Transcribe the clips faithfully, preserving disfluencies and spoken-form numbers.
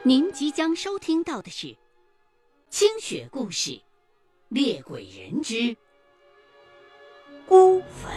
您即将收听到的是清雪故事《猎鬼人之孤坟》。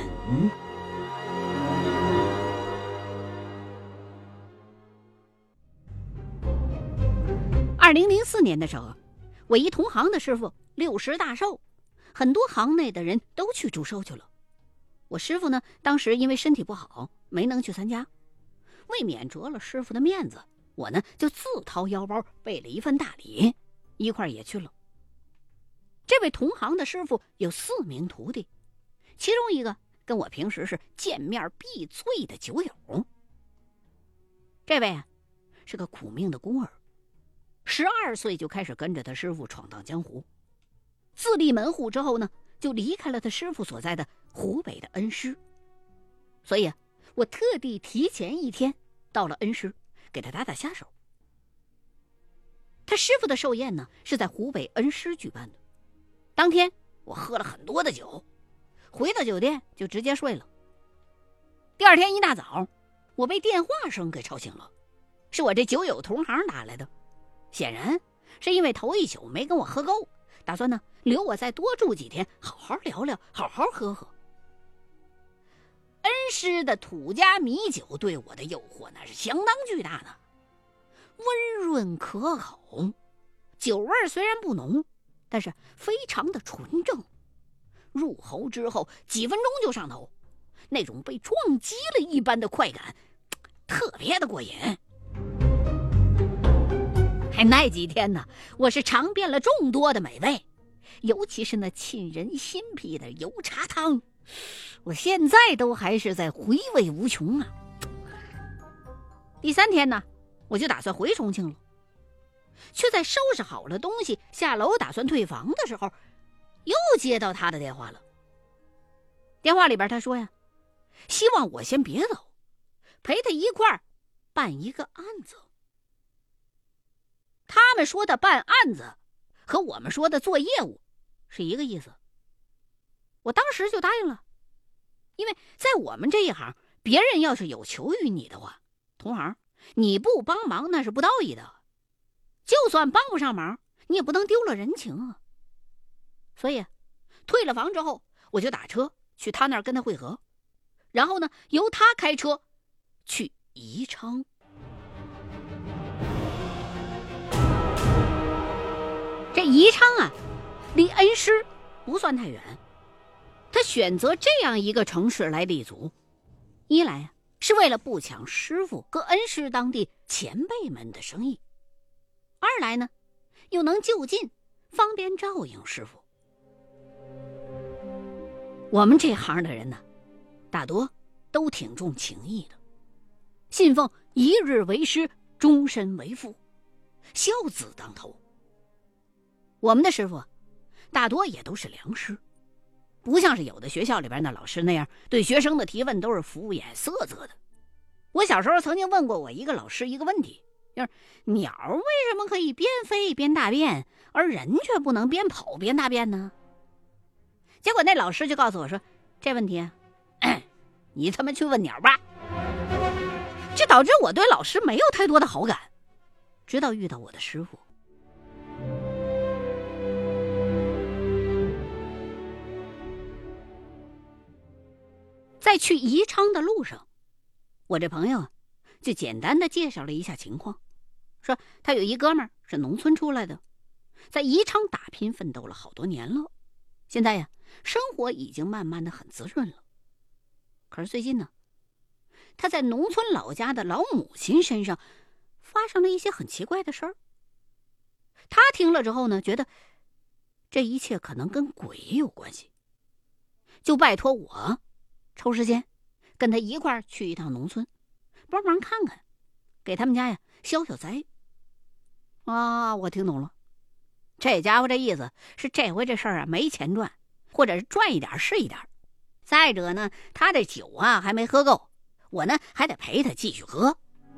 二零零四年的时候，我一同行的师傅六十大寿，很多行内的人都去祝寿去了。我师傅呢，当时因为身体不好，没能去参加。为免折了师傅的面子，我呢就自掏腰包备了一份大礼，一块也去了。这位同行的师傅有四名徒弟，其中一个跟我平时是见面必醉的酒友。这位啊，是个苦命的孤儿，十二岁就开始跟着他师傅闯荡江湖，自立门户之后呢，就离开了他师傅所在的湖北的恩施。所以啊，我特地提前一天到了恩施，给他打打下手。他师傅的寿宴呢，是在湖北恩施举办的。当天我喝了很多的酒，回到酒店就直接睡了。第二天一大早，我被电话声给吵醒了，是我这酒友同行打来的，显然是因为头一宿没跟我喝够，打算呢留我再多住几天，好好聊聊，好好喝喝。恩施的土家米酒对我的诱惑那是相当巨大的，温润可口，酒味虽然不浓，但是非常的纯正，入喉之后几分钟就上头，那种被撞击了一般的快感特别的过瘾。还那几天呢，我是尝遍了众多的美味，尤其是那沁人心脾的油茶汤，我现在都还是在回味无穷啊。第三天呢，我就打算回重庆了，却在收拾好了东西下楼打算退房的时候，又接到他的电话了。电话里边他说呀，希望我先别走，陪他一块儿办一个案子。他们说的办案子和我们说的做业务是一个意思。我当时就答应了，因为在我们这一行，别人要是有求于你的话，同行你不帮忙那是不道义的，就算帮不上忙，你也不能丢了人情啊。所以退了房之后，我就打车去他那儿跟他会合，然后呢由他开车去宜昌。这宜昌啊，离恩施不算太远。他选择这样一个城市来立足，一来啊是为了不抢师傅和恩施当地前辈们的生意，二来呢又能就近方便照应师傅。我们这行的人呢，大多都挺重情义的，信奉一日为师，终身为父，孝子当头。我们的师傅大多也都是良师，不像是有的学校里边的老师那样对学生的提问都是敷衍塞责的。我小时候曾经问过我一个老师一个问题，就是鸟为什么可以边飞边大便，而人却不能边跑边大便呢？结果那老师就告诉我说，这问题啊，你他妈去问鸟吧。这导致我对老师没有太多的好感，直到遇到我的师傅。在去宜昌的路上，我这朋友就简单的介绍了一下情况，说他有一哥们儿是农村出来的，在宜昌打拼奋斗了好多年了，现在呀生活已经慢慢的很滋润了。可是最近呢，他在农村老家的老母亲身上发生了一些很奇怪的事儿。他听了之后呢，觉得这一切可能跟鬼有关系，就拜托我抽时间跟他一块儿去一趟农村，帮忙看看，给他们家呀消消灾。啊，我听懂了，这家伙这意思是这回这事儿啊没钱赚，或者是赚一点是一点。再者呢，他这酒啊还没喝够，我呢还得陪他继续喝。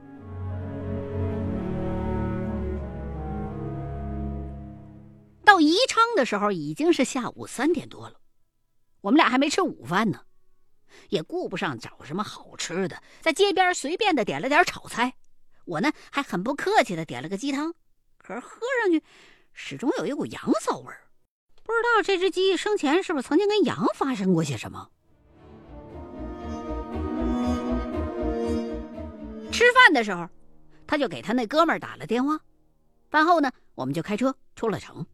到宜昌的时候已经是下午三点多了，我们俩还没吃午饭呢，也顾不上找什么好吃的，在街边随便的点了点炒菜， 我呢还很不客气的点了个鸡汤，可是喝上去始终有一股羊骚味儿，不知道这只鸡生前是不是曾经跟羊发生过些什么。吃饭的时候，他就给他那哥们儿打了电话。饭后呢，我们就开车出了城。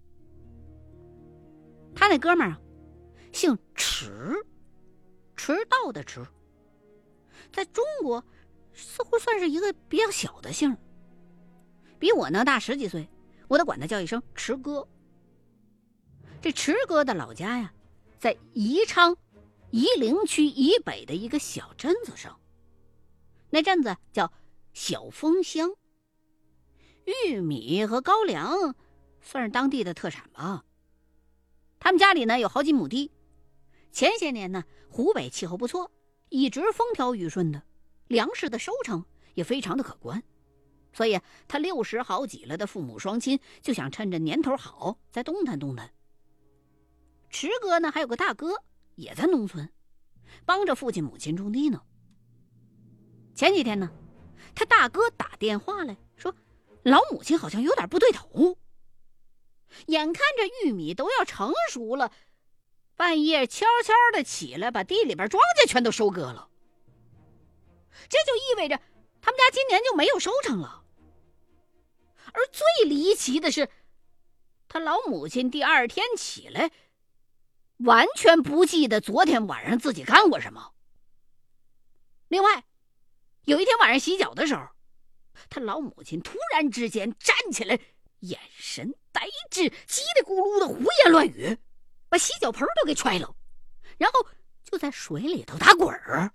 他那哥们儿啊，姓迟，迟到的迟，在中国似乎算是一个比较小的姓，比我呢大十几岁，我得管他叫一声迟哥。这迟哥的老家呀，在宜昌夷陵区以北的一个小镇子上，那镇子叫小丰乡。玉米和高粱算是当地的特产吧。他们家里呢有好几亩地，前些年呢湖北气候不错，一直风调雨顺的，粮食的收成也非常的可观，所以他六十好几了的父母双亲就想趁着年头好再动弹动弹。迟哥呢还有个大哥也在农村帮着父亲母亲种地呢。前几天呢，他大哥打电话来说老母亲好像有点不对头，眼看着玉米都要成熟了，半夜悄悄的起来把地里边庄稼全都收割了，这就意味着他们家今年就没有收成了。而最离奇的是，他老母亲第二天起来完全不记得昨天晚上自己干过什么。另外有一天晚上洗脚的时候，他老母亲突然之间站起来，眼神呆滞，叽里咕噜的胡言乱语，把洗脚盆都给踹了，然后就在水里头打滚儿。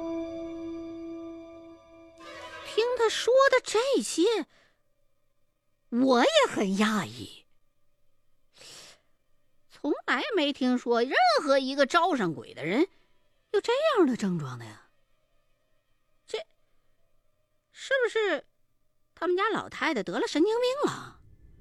听他说的这些，我也很讶异，从来没听说任何一个招上鬼的人有这样的症状的呀。这是不是他们家老太太得了神经病了？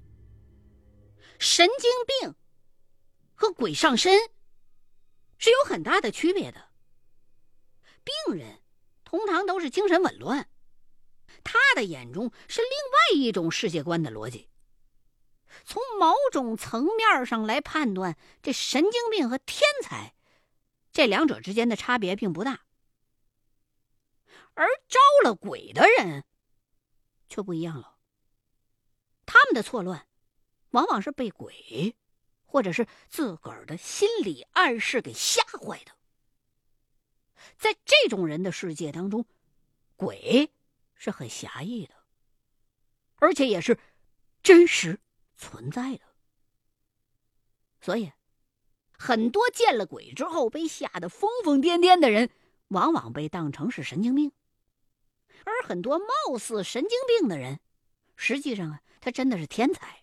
神经病和鬼上身是有很大的区别的。病人通常都是精神紊乱，他的眼中是另外一种世界观的逻辑。从某种层面上来判断，这神经病和天才这两者之间的差别并不大，而招了鬼的人却不一样了。他们的错乱往往是被鬼或者是自个儿的心理暗示给吓坏的。在这种人的世界当中，鬼是很狭义的，而且也是真实存在的。所以很多见了鬼之后被吓得疯疯癫癫的人，往往被当成是神经病。而很多貌似神经病的人，实际上啊，他真的是天才。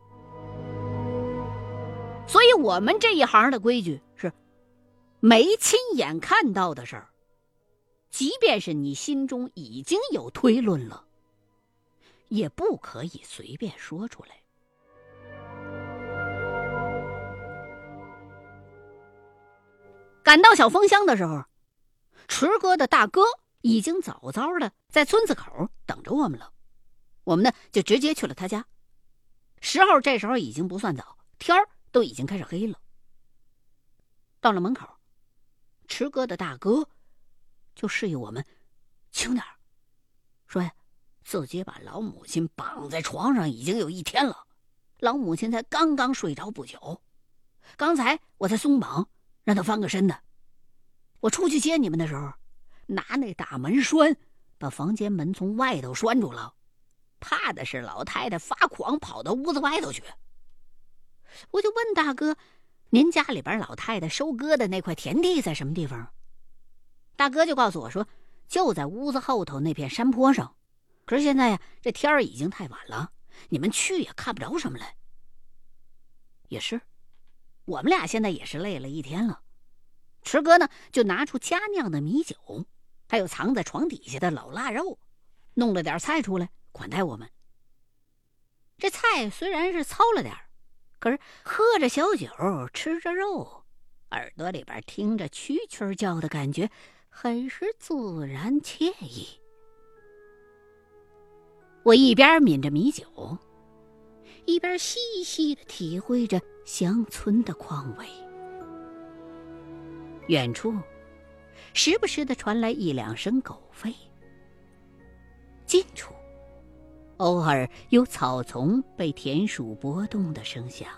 所以我们这一行的规矩是，没亲眼看到的事儿，即便是你心中已经有推论了，也不可以随便说出来。赶到小丰乡的时候，迟哥的大哥已经早早的在村子口等着我们了。我们呢就直接去了他家。时候这时候已经不算早，天儿都已经开始黑了。到了门口，迟哥的大哥就示意我们轻点，说呀，自己把老母亲绑在床上已经有一天了，老母亲才刚刚睡着不久，刚才我才松绑让她翻个身的。我出去接你们的时候，拿那大门栓把房间门从外头拴住了，怕的是老太太发狂跑到屋子外头去。我就问大哥，您家里边老太太收割的那块田地在什么地方？大哥就告诉我说，就在屋子后头那片山坡上。可是现在呀，这天儿已经太晚了，你们去也看不着什么来。也是，我们俩现在也是累了一天了。迟哥呢，就拿出家酿的米酒，还有藏在床底下的老腊肉，弄了点菜出来款待我们。这菜虽然是糙了点，可是喝着小酒吃着肉，耳朵里边听着蛐蛐叫的感觉很是自然惬意。 我一边抿着米酒，一边细细地体会着乡村的况味。远处时不时地传来一两声狗吠，近处偶尔有草丛被田鼠拨动的声响。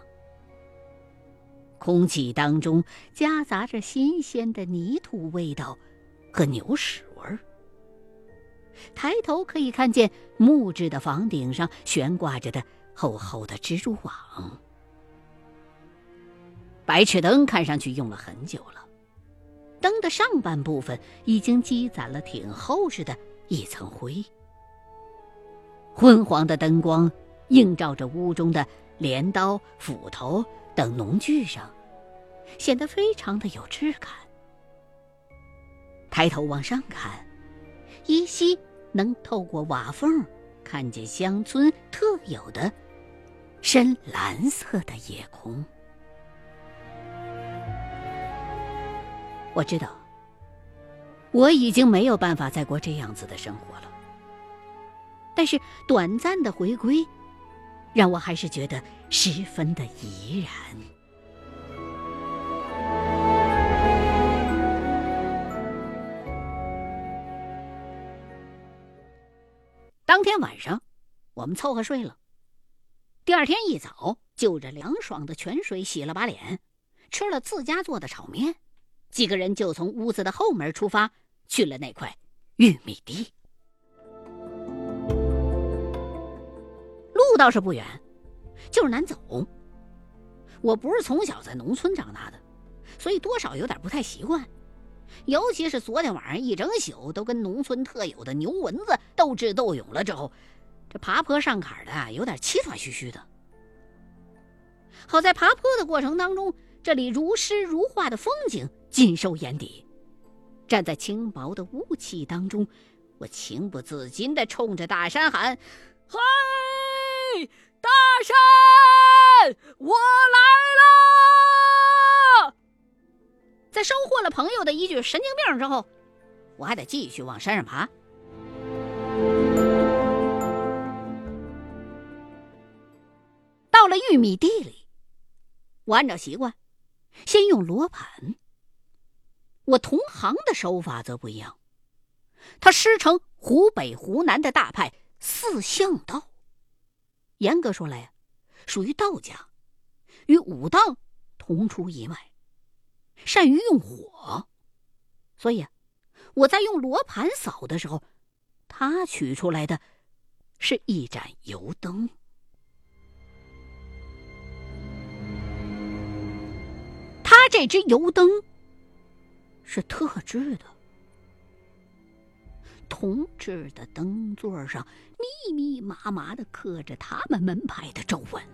空气当中夹杂着新鲜的泥土味道和牛屎味儿。抬头可以看见木质的房顶上悬挂着的厚厚的蜘蛛网。白炽灯看上去用了很久了，灯的上半部分已经积攒了挺厚实的一层灰。昏黄的灯光映照着屋中的镰刀、斧头等农具上，显得非常的有质感。抬头往上看，依稀能透过瓦缝看见乡村特有的深蓝色的夜空。我知道我已经没有办法再过这样子的生活了，但是短暂的回归让我还是觉得十分的怡然。当天晚上我们凑合睡了，第二天一早就着凉爽的泉水洗了把脸，吃了自家做的炒面，几个人就从屋子的后门出发，去了那块玉米地。路倒是不远，就是难走。我不是从小在农村长大的，所以多少有点不太习惯，尤其是昨天晚上一整宿都跟农村特有的牛蚊子斗智斗勇了之后，这爬坡上坎的有点气喘吁吁的。好在爬坡的过程当中，这里如诗如画的风景尽收眼底。站在轻薄的雾气当中，我情不自禁地冲着大山喊：嗨，大山，我来了！在收获了朋友的一句神经病之后，我还得继续往山上爬。到了玉米地里，我按照习惯先用罗盘。我同行的手法则不一样，他师承湖北湖南的大派四象道，严格说来呀，属于道家，与武当同出一脉，善于用火。所以啊，我在用罗盘扫的时候，他取出来的是一盏油灯。他这只油灯是特制的，铜制的灯座上密密麻麻地刻着他们门派的咒文。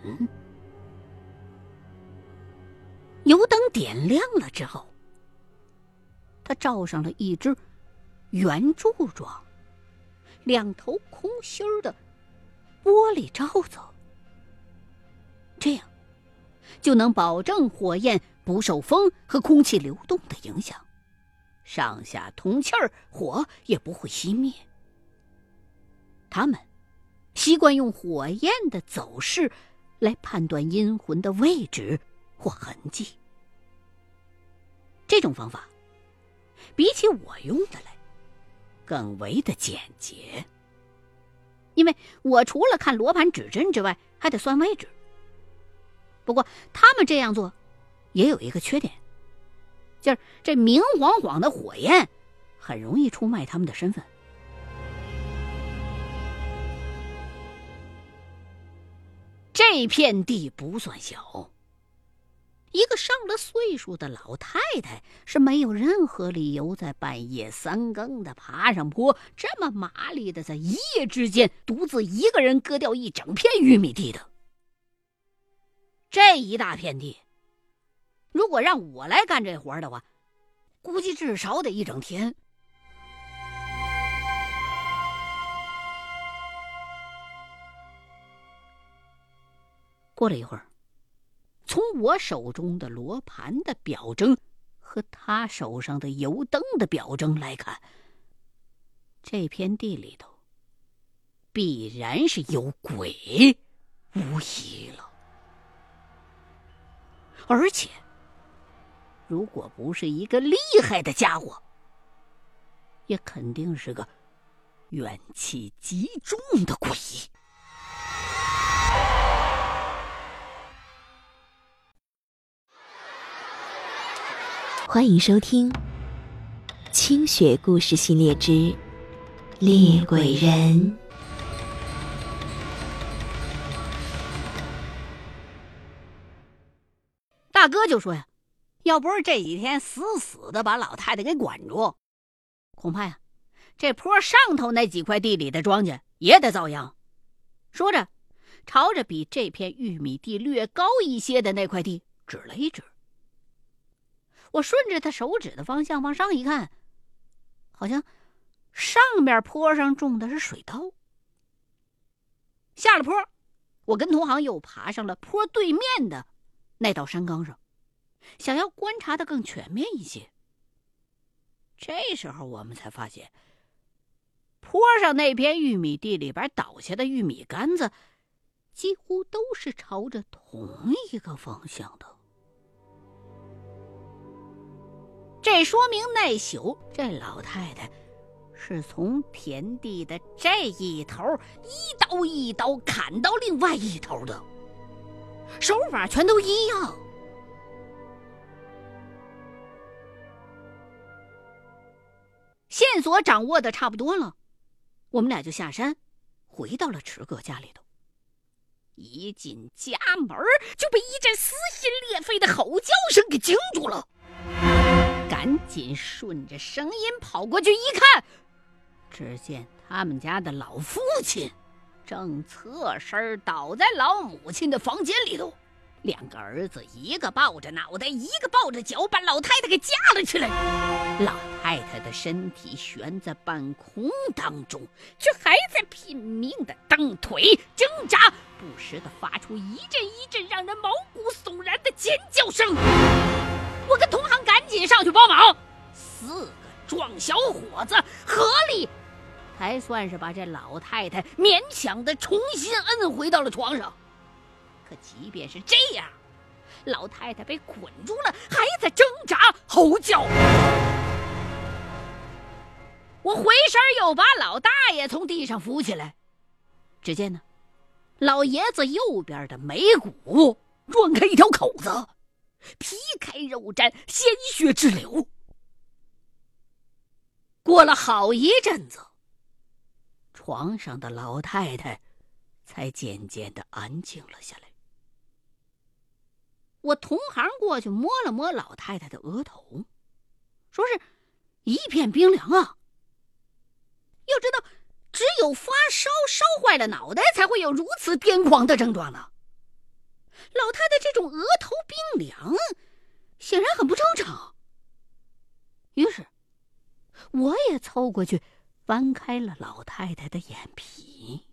油灯点亮了之后，它照上了一只圆柱状、两头空心儿的玻璃罩子，这样就能保证火焰不受风和空气流动的影响，上下通气儿，火也不会熄灭。他们习惯用火焰的走势来判断阴魂的位置或痕迹。这种方法比起我用的来更为的简洁，因为我除了看罗盘指针之外还得算位置。不过他们这样做也有一个缺点，就是这明晃晃的火焰很容易出卖他们的身份。这片地不算小，一个上了岁数的老太太是没有任何理由在半夜三更的爬上坡，这么麻利的在一夜之间独自一个人割掉一整片玉米地的。这一大片地，如果让我来干这活的话，估计至少得一整天。过了一会儿，从我手中的罗盘的表征和他手上的油灯的表征来看，这片地里头必然是有鬼，无疑了。而且如果不是一个厉害的家伙，也肯定是个怨气极重的鬼。 欢迎收听清雪故事系列之猎鬼人。 大哥就说呀，要不是这几天死死的把老太太给管住，恐怕呀这坡上头那几块地里的庄稼也得遭殃。说着朝着比这片玉米地略高一些的那块地指了一指。我顺着他手指的方向往上一看，好像上面坡上种的是水稻。下了坡，我跟同行又爬上了坡对面的那道山岗上，想要观察的更全面一些。这时候我们才发现，坡上那片玉米地里边倒下的玉米杆子几乎都是朝着同一个方向的。这说明那宿这老太太是从田地的这一头一刀一刀砍到另外一头的，手法全都一样。线索掌握的差不多了，我们俩就下山回到了池哥家里头。一进家门就被一阵撕心裂肺的吼叫声给惊住了，赶紧顺着声音跑过去一看，只见他们家的老父亲正侧身倒在老母亲的房间里头，两个儿子一个抱着脑袋，一个抱着脚，把老太太给架了起来。老太太的身体悬在半空当中，却还在拼命的蹬腿挣扎，不时的发出一阵一阵让人毛骨悚然的尖叫声。我跟同行赶紧上去帮忙，四个壮小伙子合力才算是把这老太太勉强的重新摁回到了床上。可即便是这样，老太太被捆住了，还在挣扎吼叫。我回身又把老大爷从地上扶起来，只见呢，老爷子右边的眉骨撞开一条口子，皮开肉绽，鲜血直流。过了好一阵子，床上的老太太才渐渐的安静了下来。我同行过去摸了摸老太太的额头，说是一片冰凉啊。要知道，只有发烧烧坏了脑袋才会有如此癫狂的症状呢。老太太这种额头冰凉显然很不正常。于是我也凑过去翻开了老太太的眼皮，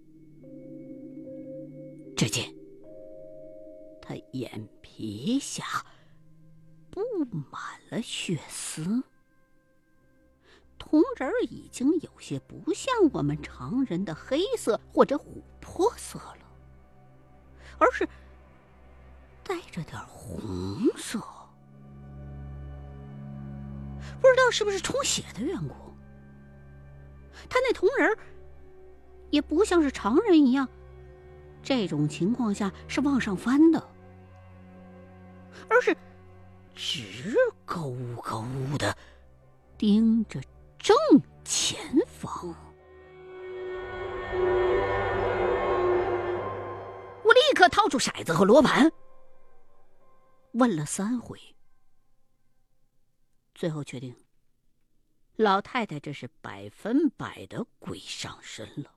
只见她眼皮下布满了血丝，瞳仁已经有些不像我们常人的黑色或者琥珀色了，而是带着点红色。不知道是不是充血的缘故，他那瞳仁也不像是常人一样，这种情况下是往上翻的，而是直勾勾的盯着正前方。我立刻掏出骰子和罗盘，问了三回，最后确定老太太这是百分百的鬼上身了。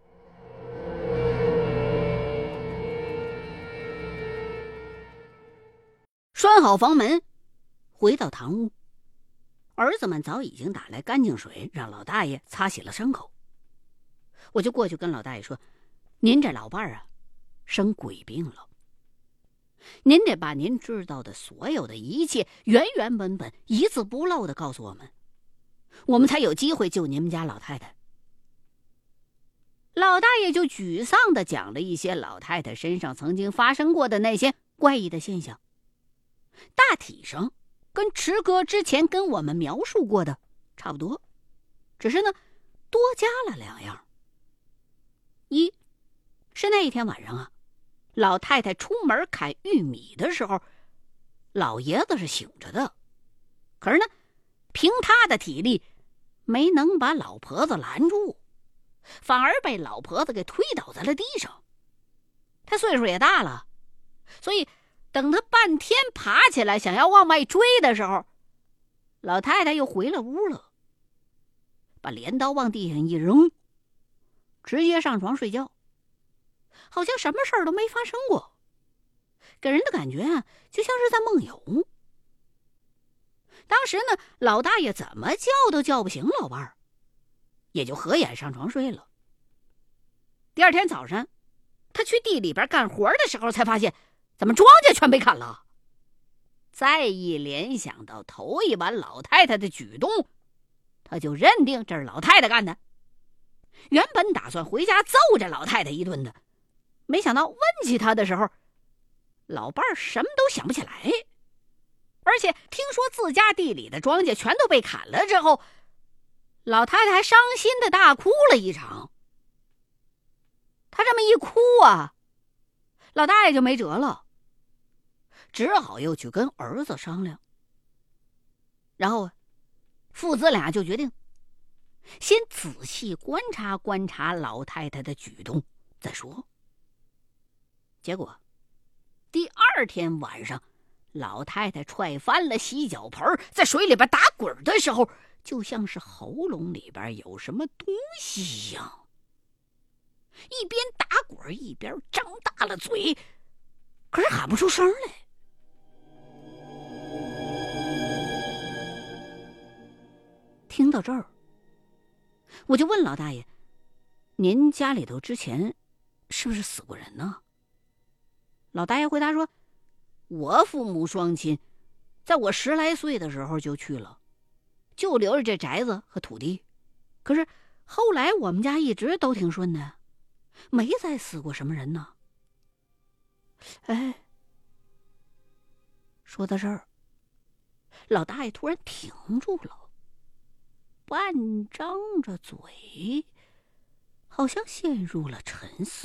拴好房门，回到堂屋，儿子们早已经打来干净水，让老大爷擦洗了伤口。我就过去跟老大爷说，您这老伴儿啊生鬼病了，您得把您知道的所有的一切原原本本一字不漏的告诉我们，我们才有机会救您们家老太太。 老大爷就沮丧地讲了一些老太太身上曾经发生过的那些怪异的现象，大体上跟池哥之前跟我们描述过的差不多，只是呢多加了两样。一是那一天晚上啊，老太太出门砍玉米的时候，老爷子是醒着的，可是呢凭他的体力没能把老婆子拦住，反而被老婆子给推倒在了地上。他岁数也大了，所以等他半天爬起来想要往外追的时候，老太太又回了屋了，把镰刀往地上一扔，直接上床睡觉，好像什么事儿都没发生过，给人的感觉啊就像是在梦游。当时呢老大爷怎么叫都叫不醒老伴儿，也就合眼上床睡了。第二天早上他去地里边干活的时候才发现怎么庄稼全被砍了。再一联想到头一晚老太太的举动，他就认定这是老太太干的。原本打算回家揍这老太太一顿的，没想到问起他的时候，老伴儿什么都想不起来。而且听说自家地里的庄稼全都被砍了之后，老太太还伤心的大哭了一场。她这么一哭啊，老大爷就没辙了，只好又去跟儿子商量。然后父子俩就决定先仔细观察观察老太太的举动再说。结果第二天晚上，老太太踹翻了洗脚盆，在水里边打滚的时候，就像是喉咙里边有什么东西一样，一边打滚一边张大了嘴，可是喊不出声来。听到这儿，我就问老大爷，您家里头之前是不是死过人呢？老大爷回答说，我父母双亲在我十来岁的时候就去了，就留着这宅子和土地，可是后来我们家一直都挺顺的，没再死过什么人呢。哎，说到这儿，老大爷突然停住了，半张着嘴，好像陷入了沉思。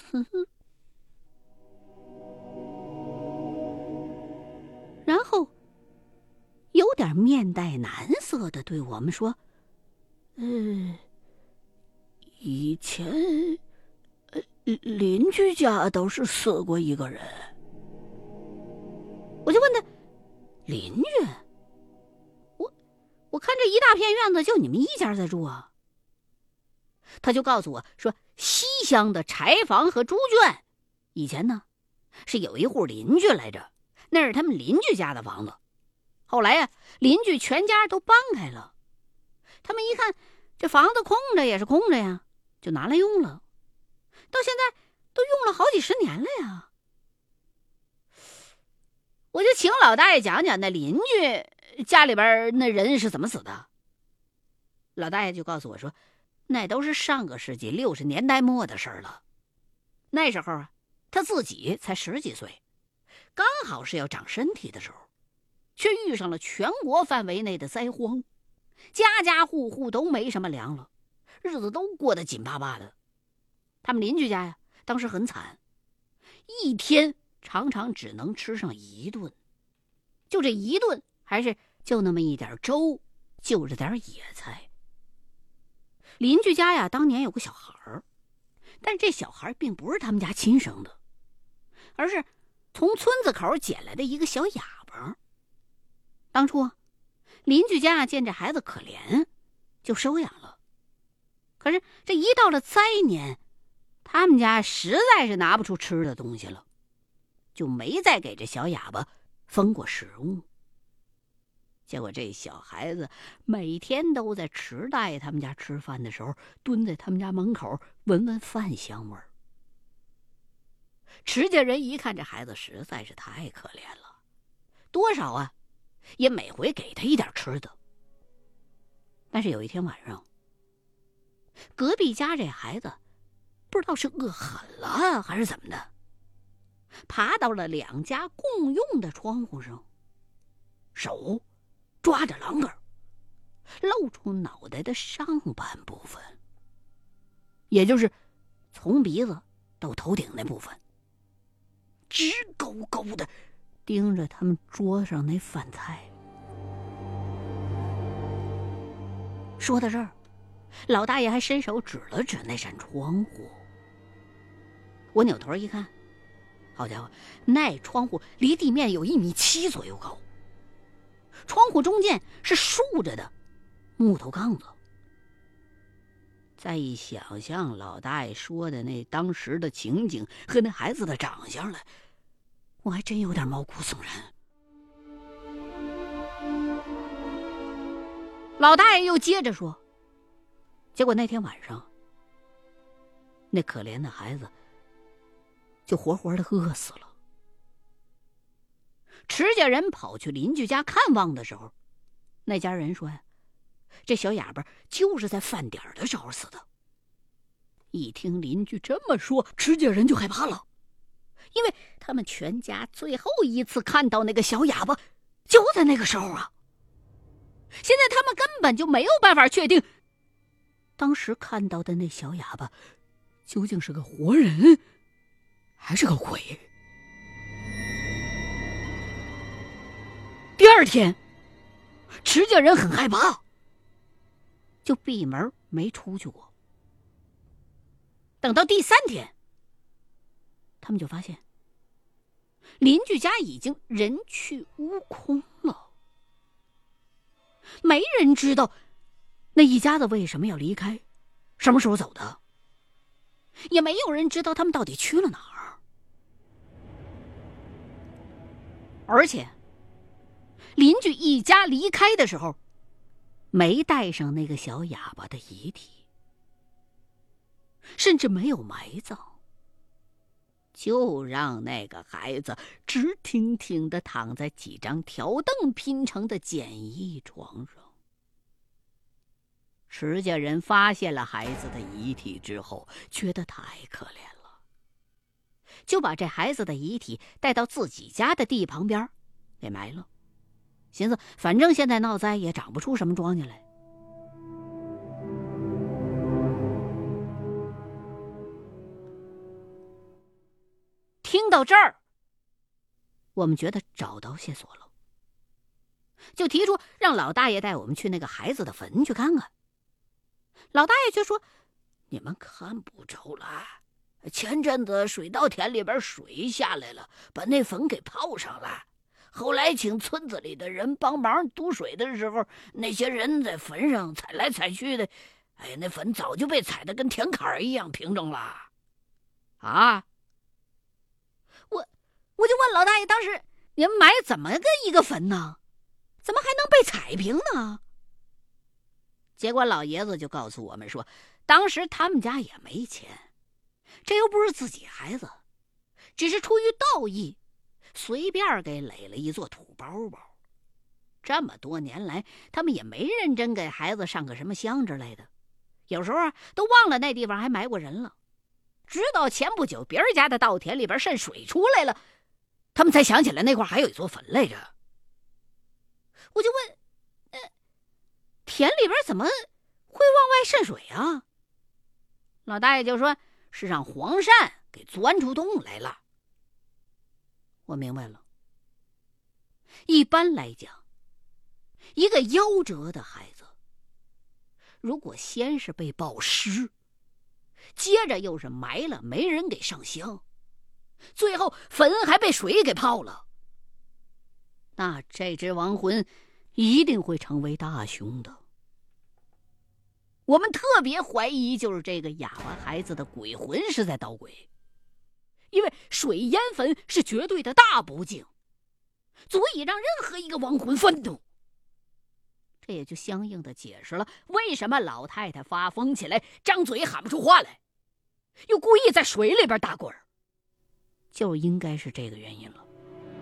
然后有点面带难色的对我们说，呃，以前呃邻居家倒是死过一个人。我就问他，邻居？我我看这一大片院子就你们一家在住啊。他就告诉我说，西乡的柴房和猪圈以前呢是有一户邻居来着，那是他们邻居家的房子，后来呀、啊，邻居全家都搬开了，他们一看这房子空着也是空着呀，就拿来用了，到现在都用了好几十年了呀。我就请老大爷讲讲那邻居家里边那人是怎么死的。老大爷就告诉我说，那都是上个世纪六十年代末的事了。那时候啊，他自己才十几岁，刚好是要长身体的时候，却遇上了全国范围内的灾荒，家家户户都没什么粮了，日子都过得紧巴巴的。他们邻居家呀，当时很惨，一天常常只能吃上一顿，就这一顿还是就那么一点粥，就着点野菜。邻居家呀，当年有个小孩，但这小孩并不是他们家亲生的，而是从村子口捡来的一个小哑巴。当初啊，邻居家见这孩子可怜，就收养了。可是这一到了灾年，他们家实在是拿不出吃的东西了，就没再给这小哑巴分过食物。结果这小孩子每天都在池大爷他们家吃饭的时候，蹲在他们家门口闻闻饭香味儿。池家人一看这孩子实在是太可怜了，多少啊也每回给他一点吃的。但是有一天晚上，隔壁家这孩子不不知道是饿狠了还是怎么的，爬到了两家共用的窗户上，手抓着栏杆，露出脑袋的上半部分，也就是从鼻子到头顶那部分，直勾勾的盯着他们桌上那饭菜。说到这儿，老大爷还伸手指了指那扇窗户。我扭头一看，好家伙，那窗户离地面有一米七左右高，窗户中间是竖着的木头杠子。再一想象老大爷说的那当时的情景和那孩子的长相来，我还真有点毛骨悚然。老大爷又接着说，结果那天晚上，那可怜的孩子就活活的饿死了。持家人跑去邻居家看望的时候，那家人说呀，这小哑巴就是在饭点的时候死的。一听邻居这么说，持家人就害怕了，因为他们全家最后一次看到那个小哑巴就在那个时候啊。现在他们根本就没有办法确定，当时看到的那小哑巴究竟是个活人还是个鬼。第二天，持家人很害怕，就闭门没出去过。等到第三天，他们就发现邻居家已经人去屋空了。没人知道那一家子为什么要离开，什么时候走的，也没有人知道他们到底去了哪儿。而且邻居一家离开的时候没带上那个小哑巴的遗体，甚至没有埋葬，就让那个孩子直挺挺地躺在几张条凳拼成的简易床上。持家人发现了孩子的遗体之后，觉得太可怜了，就把这孩子的遗体带到自己家的地旁边给埋了，寻思反正现在闹灾也长不出什么庄稼来。听到这儿，我们觉得找到线索了，就提出让老大爷带我们去那个孩子的坟去看看。老大爷却说，你们看不着了，前阵子水稻田里边水下来了，把那坟给泡上了。后来请村子里的人帮忙堵水的时候，那些人在坟上踩来踩去的，哎呀，那坟早就被踩得跟田坎一样平整了。啊！我我就问老大爷，当时你们埋怎么个一个坟呢？怎么还能被踩平呢？结果老爷子就告诉我们说，当时他们家也没钱，这又不是自己孩子，只是出于道义，随便给垒了一座土包包。这么多年来，他们也没认真给孩子上个什么香之类的，有时候啊都忘了那地方还埋过人了。直到前不久别人家的稻田里边渗水出来了，他们才想起来那块还有一座坟来着。我就问，呃，田里边怎么会往外渗水啊？老大爷就说是让黄鳝给钻出洞来了。我明白了，一般来讲，一个夭折的孩子，如果先是被暴尸，接着又是埋了没人给上香，最后坟还被水给泡了，那这只亡魂一定会成为大凶的。我们特别怀疑就是这个哑巴孩子的鬼魂是在捣鬼，因为水淹坟是绝对的大不敬，足以让任何一个亡魂愤怒。这也就相应的解释了为什么老太太发疯起来张嘴喊不出话来，又故意在水里边打滚，就应该是这个原因了。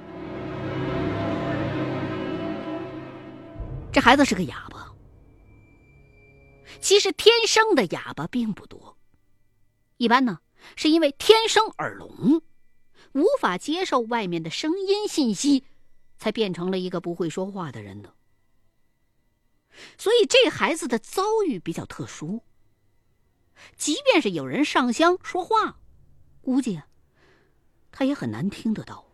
这孩子是个哑巴，其实天生的哑巴并不多，一般呢是因为天生耳聋，无法接受外面的声音信息，才变成了一个不会说话的人的。所以这孩子的遭遇比较特殊，即便是有人上香说话，估计啊，他也很难听得到。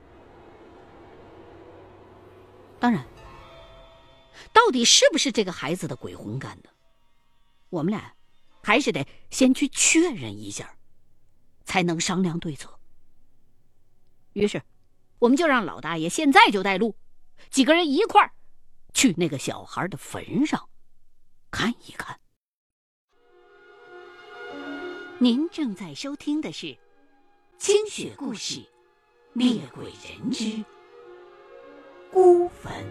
当然，到底是不是这个孩子的鬼魂干的，我们俩还是得先去确认一下，才能商量对策。于是我们就让老大爷现在就带路，几个人一块儿去那个小孩的坟上看一看。 您正在收听的是清雪故事《猎鬼人之孤坟》。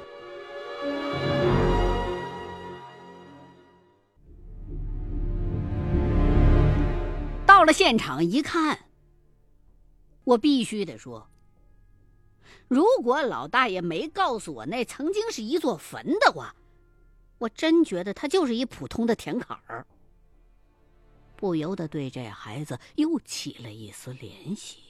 到了现场一看，我必须得说，如果老大爷没告诉我那曾经是一座坟的话，我真觉得它就是一普通的田坎儿，不由得对这孩子又起了一丝怜惜。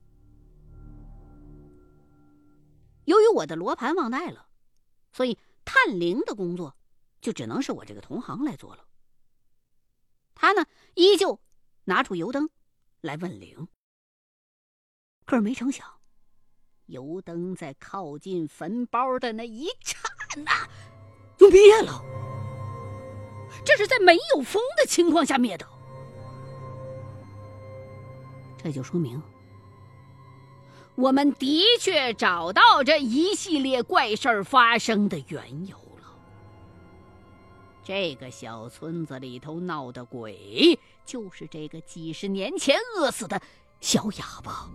由于我的罗盘忘带了，所以探灵的工作就只能是我这个同行来做了。他呢，依旧拿出油灯来问灵。可是没成想，油灯在靠近坟包的那一刹那就灭了，这是在没有风的情况下灭的。这就说明我们的确找到这一系列怪事儿发生的缘由了。这个小村子里头闹的鬼，就是这个几十年前饿死的小哑巴。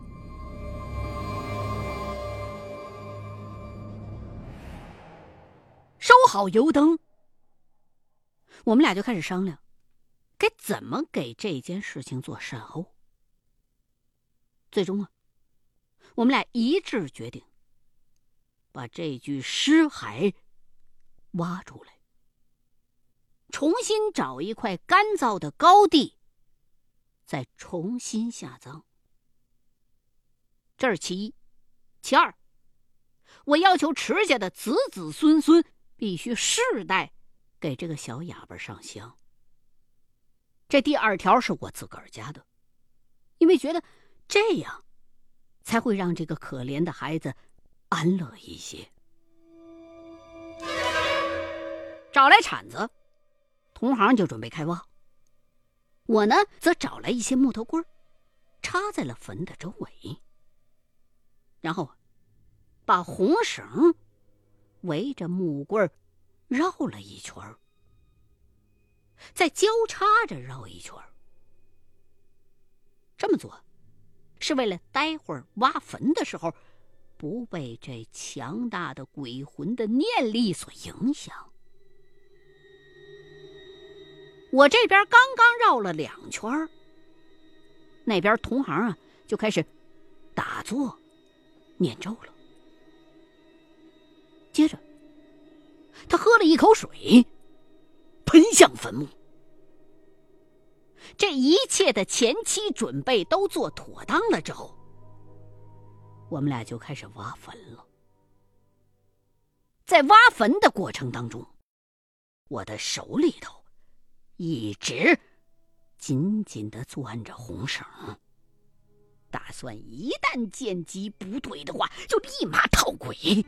收好油灯，我们俩就开始商量该怎么给这件事情做善后。最终啊，我们俩一致决定把这具尸骸挖出来，重新找一块干燥的高地，再重新下葬。这是其一。其二，我要求池家的子子孙孙必须世代给这个小哑巴上香。这第二条是我自个儿加的，因为觉得这样才会让这个可怜的孩子安乐一些。找来铲子，同行就准备开挖。我呢，则找来一些木头棍儿，插在了坟的周围，然后把红绳围着木棍绕了一圈，再交叉着绕一圈。这么做是为了待会儿挖坟的时候不被这强大的鬼魂的念力所影响。我这边刚刚绕了两圈，那边同行啊就开始打坐念咒了。接着他喝了一口水，喷向坟墓。这一切的前期准备都做妥当了之后，我们俩就开始挖坟了。在挖坟的过程当中，我的手里头一直紧紧地攥着红绳，打算一旦见机不对的话，就立马讨鬼。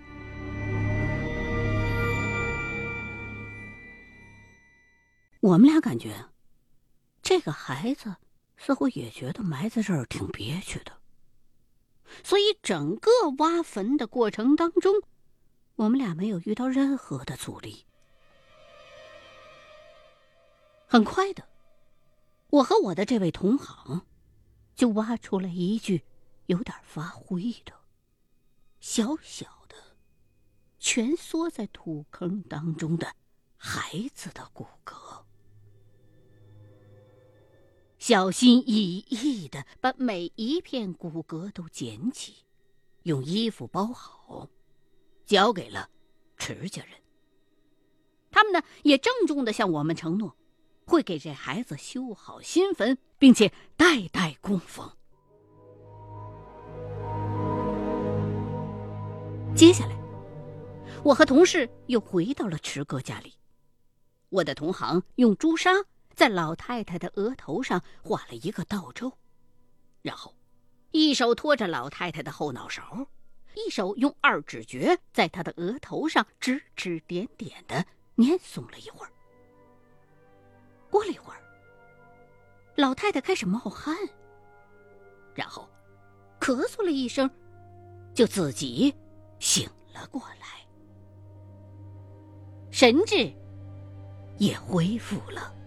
我们俩感觉这个孩子似乎也觉得埋在这儿挺憋屈的，所以整个挖坟的过程当中，我们俩没有遇到任何的阻力。很快的，我和我的这位同行就挖出了一具有点发灰的小小的蜷缩在土坑当中的孩子的骨骼。小心翼翼地把每一片骨骼都捡起，用衣服包好，交给了池家人。他们呢也郑重地向我们承诺， 会给这孩子修好新坟，并且代代供奉。接下来，我和同事又回到了池哥家里。我的同行用朱砂在老太太的额头上画了一个倒轴，然后一手托着老太太的后脑勺，一手用二指诀在她的额头上指指点点的念诵了一会儿。过了一会儿，老太太开始冒汗，然后咳嗽了一声，就自己醒了过来，神智也恢复了。